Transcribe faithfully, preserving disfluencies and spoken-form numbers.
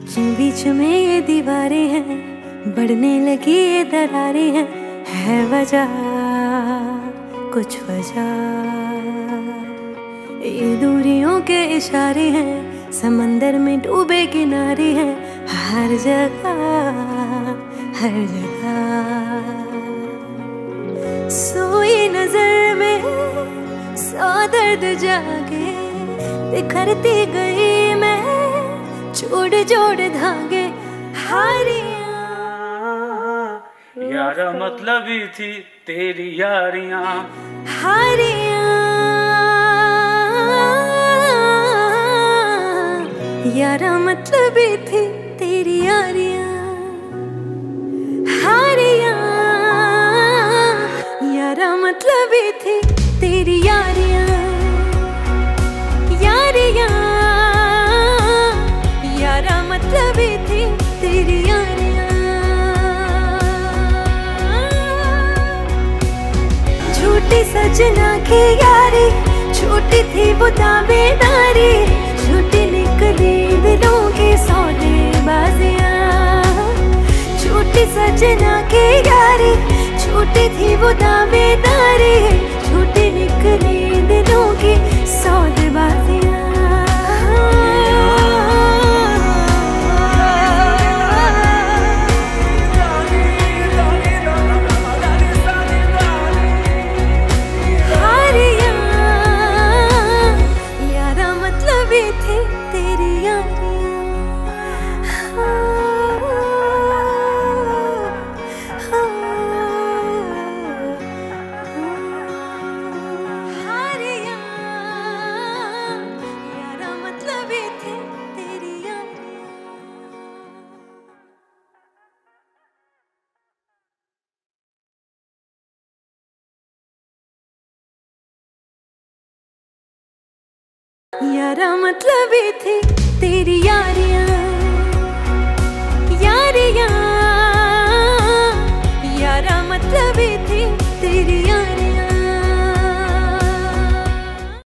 बीच में ये दीवारें हैं, बढ़ने लगी ये दरारें हैं, है वजह कुछ वजह। ये दूरियों के इशारे हैं, समंदर में डूबे किनारे हैं, हर जगह हर जगह। सोई नजर में सौ दर्द जागे, बिखरती गई मैं जोड़ जोड़ धागे। हारियां यारा मतलबी थी तेरी यारियां, हारियां यारा मतलबी थी तेरी यारियां, हारियां यारा मतलबी थी तेरी यारियां, यारियां यारा मतलबी थी तेरी यारियां। झूठी सजना की यारी, झूठी थी वो दावेदारी, झूठी निकली दिलों की सौदेबाजियां। झूठी सजना की यारी, झूठी थी वो दावेदारी, झूठी निकली दिलों की सौदेबाजियां। यारा मतलबी थी तेरी यारी।